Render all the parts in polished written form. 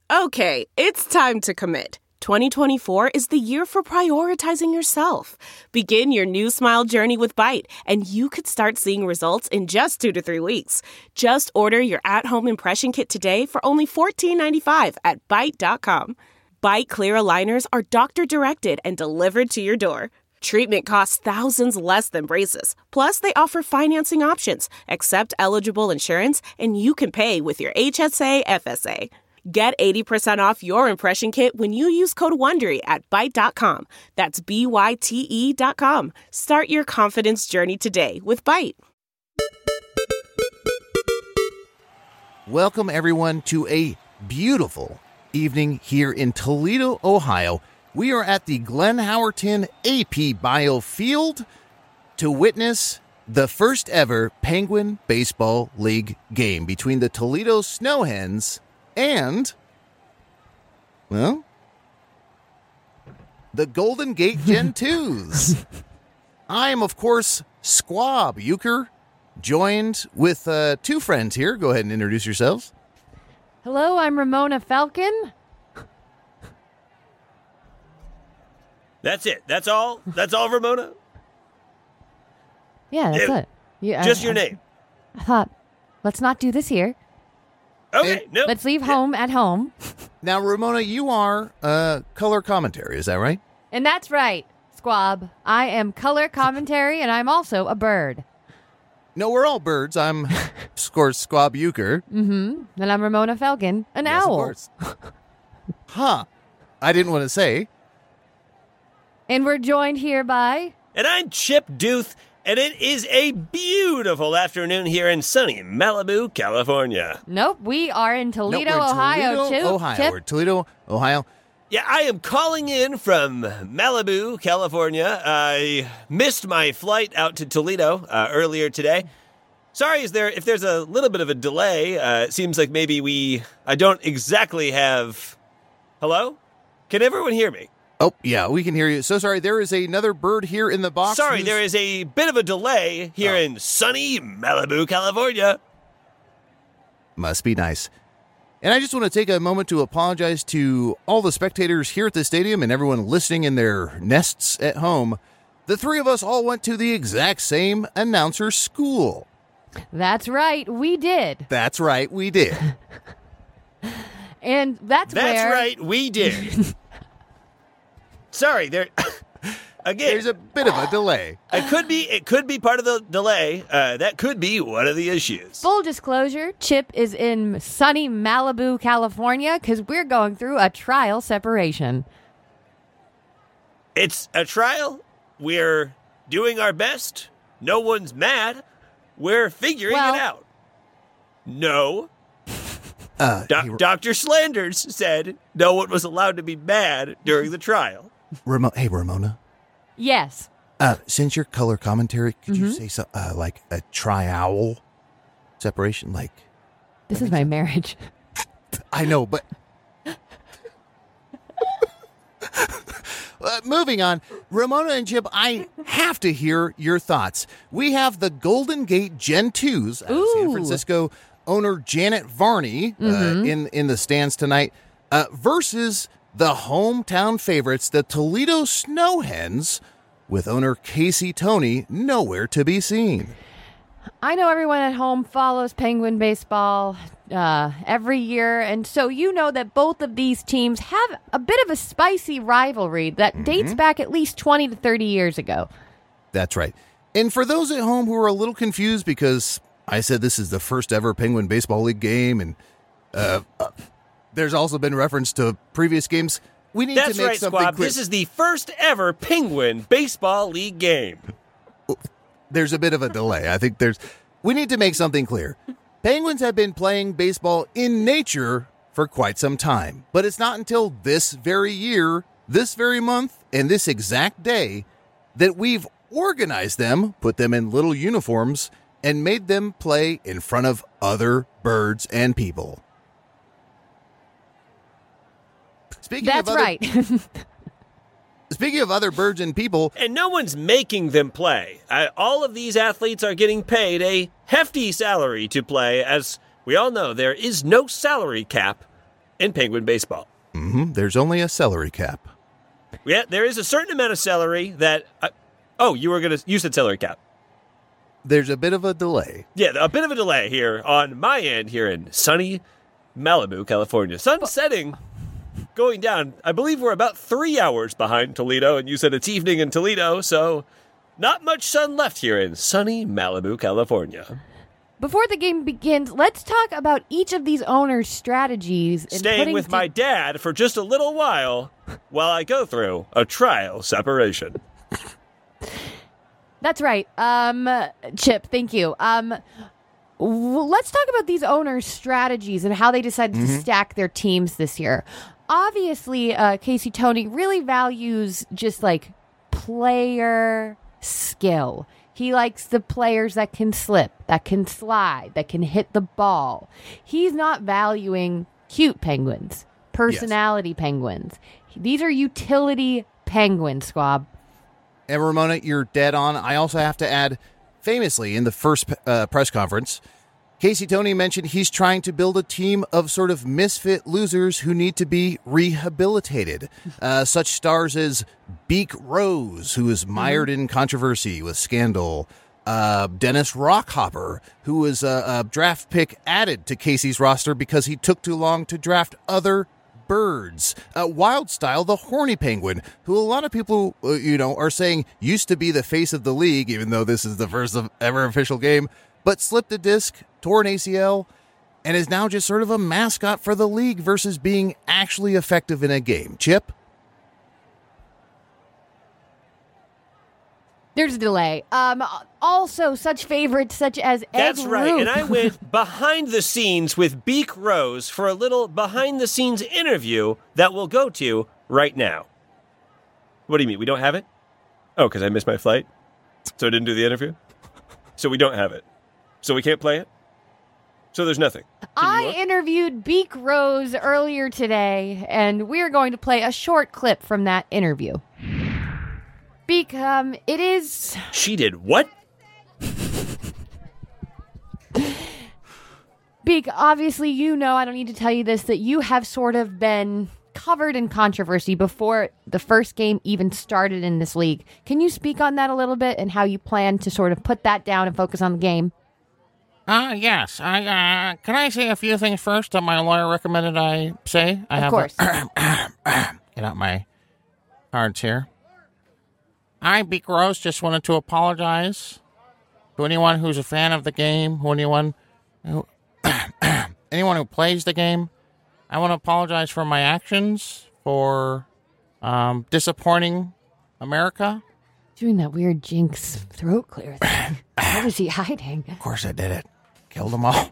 Okay, it's time to commit. 2024 is the year for prioritizing yourself. Begin your new smile journey with Byte, and you could start seeing results in just 2 to 3 weeks. Just order your at-home impression kit today for only $14.95 at Byte.com. Byte Clear aligners are doctor-directed and delivered to your door. Treatment costs thousands less than braces. Plus, they offer financing options, accept eligible insurance, and you can pay with your HSA FSA. Get 80% off your impression kit when you use code WONDERY at Byte.com. That's BYTE.com. Start your confidence journey today with Byte. Welcome, everyone, to a beautiful evening here in Toledo, Ohio. We are at the Glenn Howerton AP Bio Field to witness the first ever Penguin Baseball League game between the Toledo Snowhens and, well, the Golden Gate Gen 2s. I am, of course, Squab Euchre, joined with two friends here. Go ahead and introduce yourselves. Hello, I'm Ramona Falcon. That's it. That's all? That's all, Ramona? Yeah, that's it. Yeah, Just your name. I thought, let's not do this here. Okay, no. Let's leave home at home. Now, Ramona, you are color commentary, is that right? And that's right, Squab. I am color commentary, and I'm also a bird. No, we're all birds. I'm, of course, Squab Euchre. Mm-hmm. And I'm Ramona Falcon, an Yes, owl. of course. Huh. I didn't want to say. And we're joined here by... And I'm Chip Duth, and it is a beautiful afternoon here in sunny Malibu, California. Nope, we are in Toledo, No, we're in Ohio, Toledo, too. Ohio. Chip? We're Toledo, Ohio. Yeah, I am calling in from Malibu, California. I missed my flight out to Toledo earlier today. Sorry, if there's a little bit of a delay. It seems like maybe I don't exactly have... Hello? Can everyone hear me? Oh, yeah, we can hear you. So sorry, there is another bird here in the box. Sorry, there is a bit of a delay here in sunny Malibu, California. Must be nice. And I just want to take a moment to apologize to all the spectators here at the stadium and everyone listening in their nests at home. The three of us all went to the exact same announcer school. That's right, we did. That's right, we did. And that's where... right, we did. Sorry, again, There's a bit of a delay. It could be part of the delay. That could be one of the issues. Full disclosure, Chip is in sunny Malibu, California, because we're going through a trial separation. It's a trial. We're doing our best. No one's mad. We're figuring it out. No. Dr. Slanders said no one was allowed to be mad during the trial. Hey, Ramona. Yes. Since you're color commentary, could you say something like a tri-owl separation? Like, This is my marriage. I know, but moving on, Ramona and Chip, I have to hear your thoughts. We have the Golden Gate Gen 2s, San Francisco owner Janet Varney in the stands tonight, versus the hometown favorites, the Toledo Snowhens, with owner Casey Toney nowhere to be seen. I know everyone at home follows Penguin baseball every year, and so you know that both of these teams have a bit of a spicy rivalry that dates back at least 20 to 30 years ago. That's right. And for those at home who are a little confused because I said this is the first ever Penguin Baseball League game, and there's also been reference to previous games, we need That's to make right, something Squab. clear. This is the first ever Penguin Baseball League game. There's a bit of a delay. I think we need to make something clear. Penguins have been playing baseball in nature for quite some time, but it's not until this very year, this very month, and this exact day that we've organized them, put them in little uniforms, and made them play in front of other birds and people. That's right. Speaking of other birds and people... And no one's making them play. All of these athletes are getting paid a hefty salary to play. As we all know, there is no salary cap in Penguin baseball. There's only a salary cap. Yeah, there is a certain amount of salary that... you said salary cap. There's a bit of a delay. Yeah, a bit of a delay here on my end here in sunny Malibu, California. Sun setting, going down. I believe we're about 3 hours behind Toledo, and you said it's evening in Toledo, so not much sun left here in sunny Malibu, California. Before the game begins, let's talk about each of these owners' strategies. Staying with my dad for just a little while I go through a trial separation. That's right. Chip, thank you. Let's talk about these owners' strategies and how they decided to stack their teams this year. Obviously, Casey Toney really values just like player skill. He likes the players that can slip, that can slide, that can hit the ball. He's not valuing cute penguins, personality penguins. These are utility penguins, Squab. And Ramona, you're dead on. I also have to add, famously, in the first press conference, Casey Toney mentioned he's trying to build a team of sort of misfit losers who need to be rehabilitated. Such stars as Beak Rose, who is mired in controversy with scandal. Dennis Rockhopper, who was a draft pick added to Casey's roster because he took too long to draft other birds. Wildstyle, the horny penguin, who a lot of people, are saying used to be the face of the league, even though this is the first ever official game, but slipped a disc, tore an ACL, and is now just sort of a mascot for the league versus being actually effective in a game. Chip? There's a delay. Also, such favorites such as Egg That's right, Root. and I went behind the scenes with Beak Rose for a little behind-the-scenes interview that we'll go to right now. What do you mean, we don't have it? Oh, because I missed my flight? So I didn't do the interview? So we don't have it. So we can't play it? So there's nothing. I interviewed Beak Rose earlier today, and we're going to play a short clip from that interview. Beak, it is... She did what? Beak, obviously I don't need to tell you this, that you have sort of been covered in controversy before the first game even started in this league. Can you speak on that a little bit and how you plan to sort of put that down and focus on the game? Yes. Can I say a few things first that my lawyer recommended I say? Of course. Get out my cards here. I, Beak Rose, just wanted to apologize to anyone who's a fan of the game, anyone who plays the game. I want to apologize for my actions, for disappointing America. Doing that weird Jinx throat clear thing. What is he hiding? Of course I did it. Killed them all.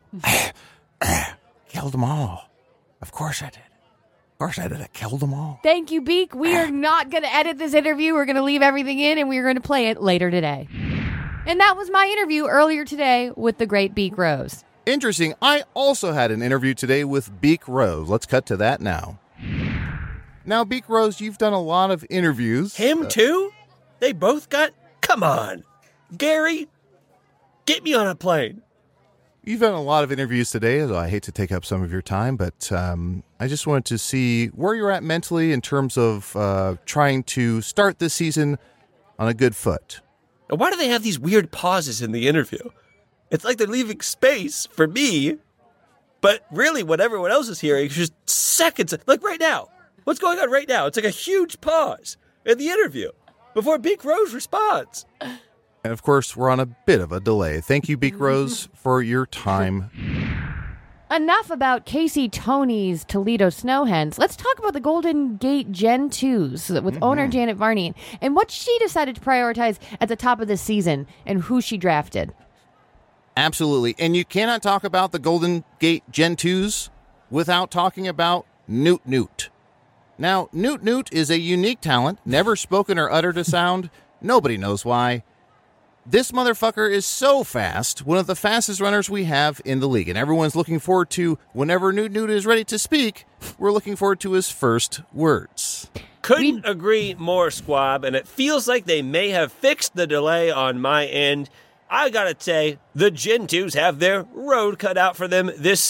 Killed them all. Of course I did. Of course I did it. Killed them all. Thank you, Beak. We are not going to edit this interview. We're going to leave everything in, and we're going to play it later today. And that was my interview earlier today with the great Beak Rose. Interesting. I also had an interview today with Beak Rose. Let's cut to that now. Now, Beak Rose, you've done a lot of interviews. Him too? They both got... Come on. Gary, get me on a plane. You've done a lot of interviews today, so I hate to take up some of your time, but I just wanted to see where you're at mentally in terms of trying to start this season on a good foot. Why do they have these weird pauses in the interview? It's like they're leaving space for me, but really what everyone else is hearing is just seconds. Like right now. What's going on right now? It's like a huge pause in the interview before Beak Rose responds. And of course, we're on a bit of a delay. Thank you, Beak Rose, for your time. Enough about Casey Toney's Toledo Snowhens. Let's talk about the Golden Gate Gen 2s with owner Janet Varney and what she decided to prioritize at the top of the season and who she drafted. Absolutely. And you cannot talk about the Golden Gate Gen 2s without talking about Newt Newt. Now, Newt Newt is a unique talent, never spoken or uttered a sound. Nobody knows why. This motherfucker is so fast, one of the fastest runners we have in the league. And everyone's looking forward to, whenever Newt Newt is ready to speak, we're looking forward to his first words. Couldn't agree more, Squab, and it feels like they may have fixed the delay on my end. I gotta say, the Gen 2s have their road cut out for them this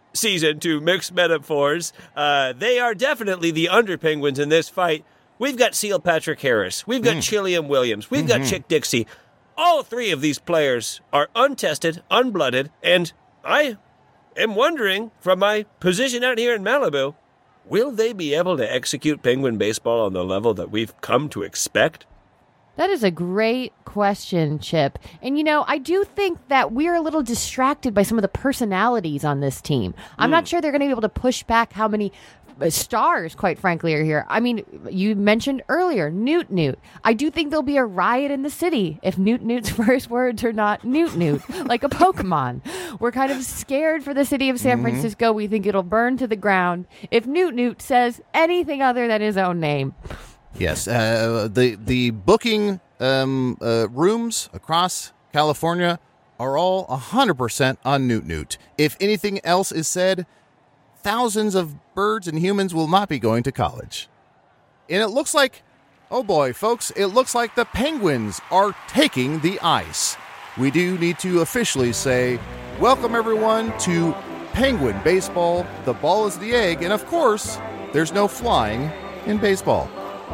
season to mix metaphors. They are definitely the under-Penguins in this fight. We've got Seal Patrick Harris. We've got Chilliam Williams. We've got Chick Dixie. All three of these players are untested, unblooded, and I am wondering, from my position out here in Malibu, will they be able to execute Penguin baseball on the level that we've come to expect? That is a great question, Chip. And, I do think that we're a little distracted by some of the personalities on this team. I'm not sure they're going to be able to push back how many stars, quite frankly, are here. I mean, you mentioned earlier, Newt. I do think there'll be a riot in the city if Newt's first words are not Newt, like a Pokemon. We're kind of scared for the city of San Francisco. We think it'll burn to the ground if Newt says anything other than his own name. Yes, the booking rooms across California are all 100% on Newt. If anything else is said, thousands of birds and humans will not be going to college. And it looks like, oh boy, folks, it looks like the Penguins are taking the ice. We do need to officially say, welcome everyone to Penguin Baseball. The ball is the egg, and of course, there's no flying in baseball.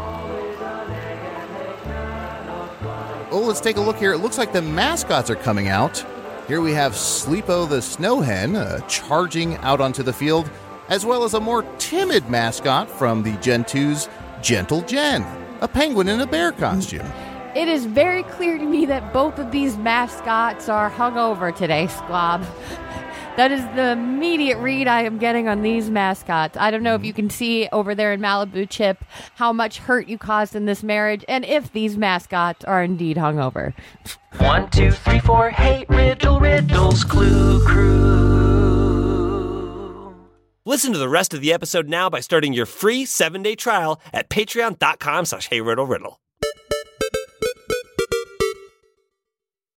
Oh, let's take a look here. It looks like the mascots are coming out. Here we have Sleepo the Snow Hen charging out onto the field, as well as a more timid mascot from the Gen 2's Gentle Jen, a penguin in a bear costume. It is very clear to me that both of these mascots are hungover today, Squab. That is the immediate read I am getting on these mascots. I don't know if you can see over there in Malibu, Chip, how much hurt you caused in this marriage, and if these mascots are indeed hungover. 1, 2, 3, 4, hey, riddles, clue crew. Listen to the rest of the episode now by starting your free 7-day trial at patreon.com/heyriddleriddle.